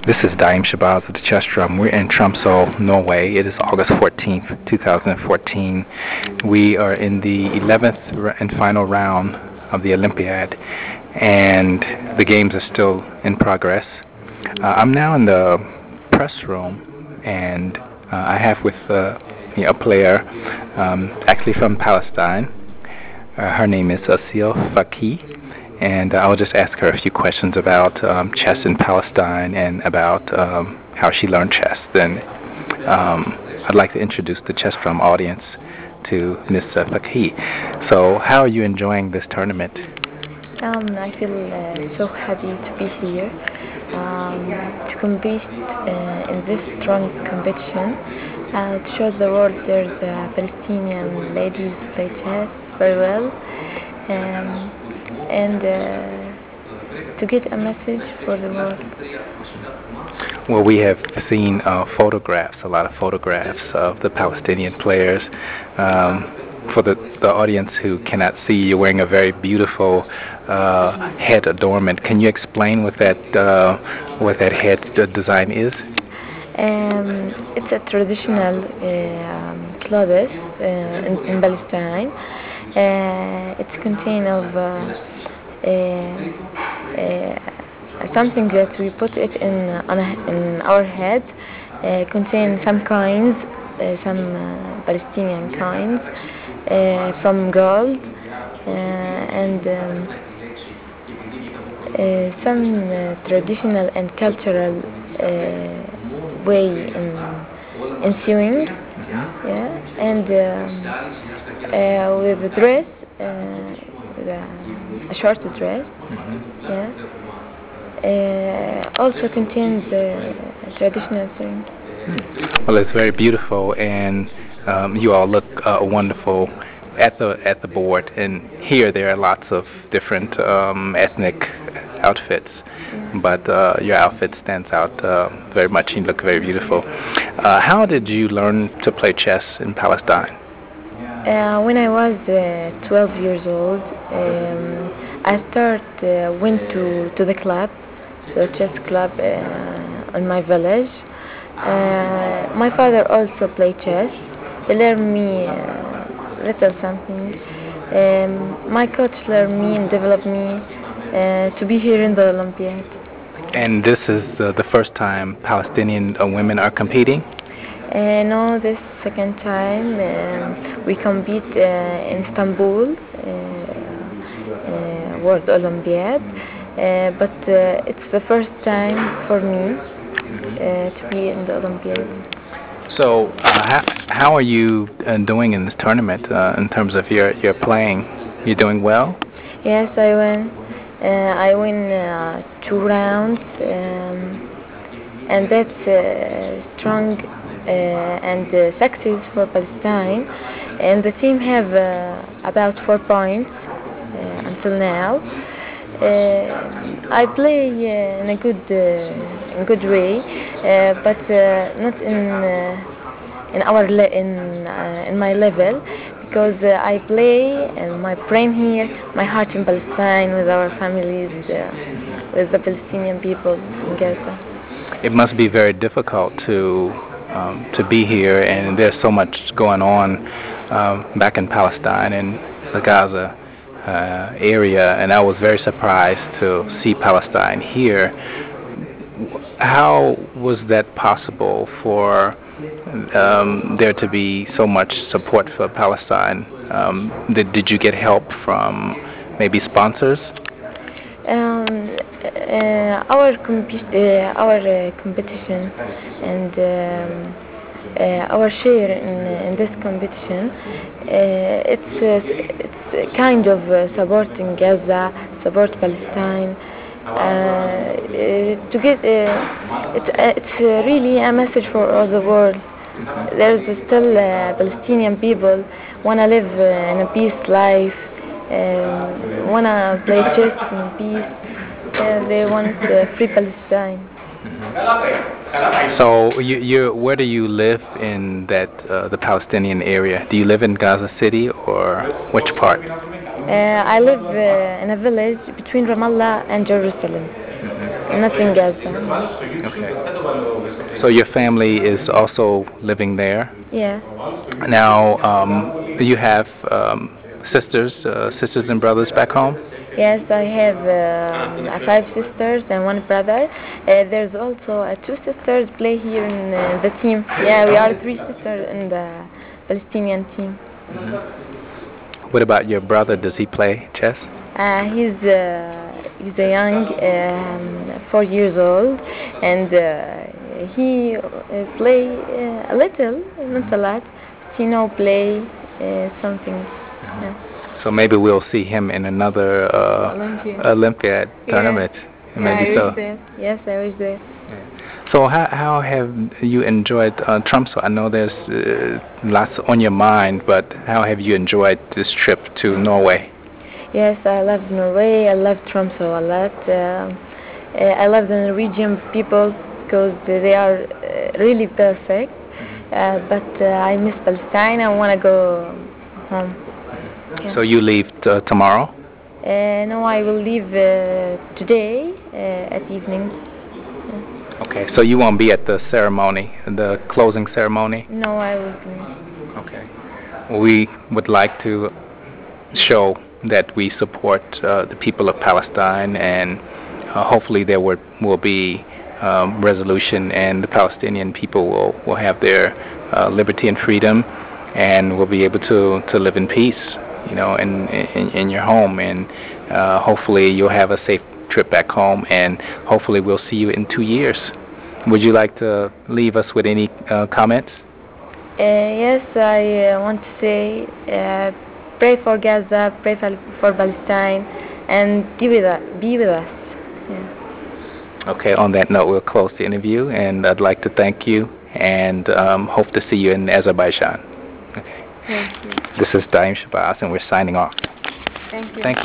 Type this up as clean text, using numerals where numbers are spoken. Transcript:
This is Daim Shabazz of the Chess Drum. We're in Tromsø, Norway. It is August 14th, 2014. We are in the 11th and final round of the Olympiad, and the games are still in progress. I'm now in the press room, and I have with me a player actually from Palestine. Her name is Asil Faki. And I'll just ask her a few questions about chess in Palestine and about how she learned chess. Then I'd like to introduce the Chess Drum audience to Ms. Fakhi. So how are you enjoying this tournament? I feel so happy to be here to compete in this strong competition to show the world there's Palestinian ladies play chess very well. And to get a message for the world. Well, we have seen photographs, a lot of photographs of the Palestinian players. For the audience who cannot see, you're wearing a very beautiful head adornment. Can you explain what that head design is? It's a traditional clothes in Palestine. It's contain of something that we put it in our head. Contain some kinds, some Palestinian kinds from gold and some traditional and cultural way in sewing. Yeah, and with the dress, with a short dress. Yeah, also contains traditional sewing. Well, it's very beautiful, and you all look wonderful at the board. And here there are lots of different ethnic outfits, but your outfit stands out very much. You look very beautiful. How did you learn to play chess in Palestine? When I was 12 years old, I went to the club, the chess club in my village. My father also played chess. He learned me little something. My coach learned me and developed me to be here in the Olympiad. And this is the first time Palestinian women are competing? No, this second time we compete in Istanbul, World Olympiad, but it's the first time for me to be in the Olympiad. So, how are you doing in this tournament in terms of your playing? You're doing well? Yes, I win. I win 2 rounds, and that's strong and success for Palestine. And the team have about 4 points until now. I play in a good way, but not in my level, because I play and my brain here, my heart in Palestine with our families, with the Palestinian people in Gaza. It must be very difficult to be here, and there's so much going on back in Palestine and the Gaza area, and I was very surprised to see Palestine here. How was that possible for there to be so much support for Palestine? Did you get help from maybe sponsors? Our competition and our share in this competition, it's kind of supporting Gaza, support Palestine. To get it's really a message for all the world. There's still Palestinian people wanna live in a peace life, wanna play chess in peace. They want free Palestine. So where do you live in the Palestinian area? Do you live in Gaza City or which part? I live in a village between Ramallah and Jerusalem. not in Gaza. Okay. So your family is also living there. Yes. Now, you have sisters and brothers back home? Yes, I have five sisters and one brother. There's also two sisters play here in the team. Yeah, we are three sisters in the Palestinian team. What about your brother? Does he play chess? He's a young, 4 years old, and he play a little, not a lot, but he know play something. Yeah. So maybe we'll see him in another Olympiad tournament. Maybe so. Yes, I wish that. So how have you enjoyed Tromsø? I know there's lots on your mind, but how have you enjoyed this trip to Norway? Yes, I love Norway. I love Tromsø a lot. I love the Norwegian people because they are really perfect. But I miss Palestine. I want to go home. Yeah. So you leave tomorrow? No, I will leave today at evening. Okay, so you won't be at the ceremony, the closing ceremony? No, I will be. Okay. We would like to show that we support the people of Palestine, and hopefully there will be resolution, and the Palestinian people will have their liberty and freedom, and will be able to live in peace, you know, in your home, and hopefully you'll have a safe trip back home, and hopefully we'll see you in 2 years. Would you like to leave us with any comments? Yes, I want to say pray for Gaza, pray for Palestine, and be with us. Yeah. Okay, on that note, we'll close the interview, and I'd like to thank you, and hope to see you in Azerbaijan. Okay. Thank you. This is Daim Shabazz, and we're signing off. Thank you. Thank you.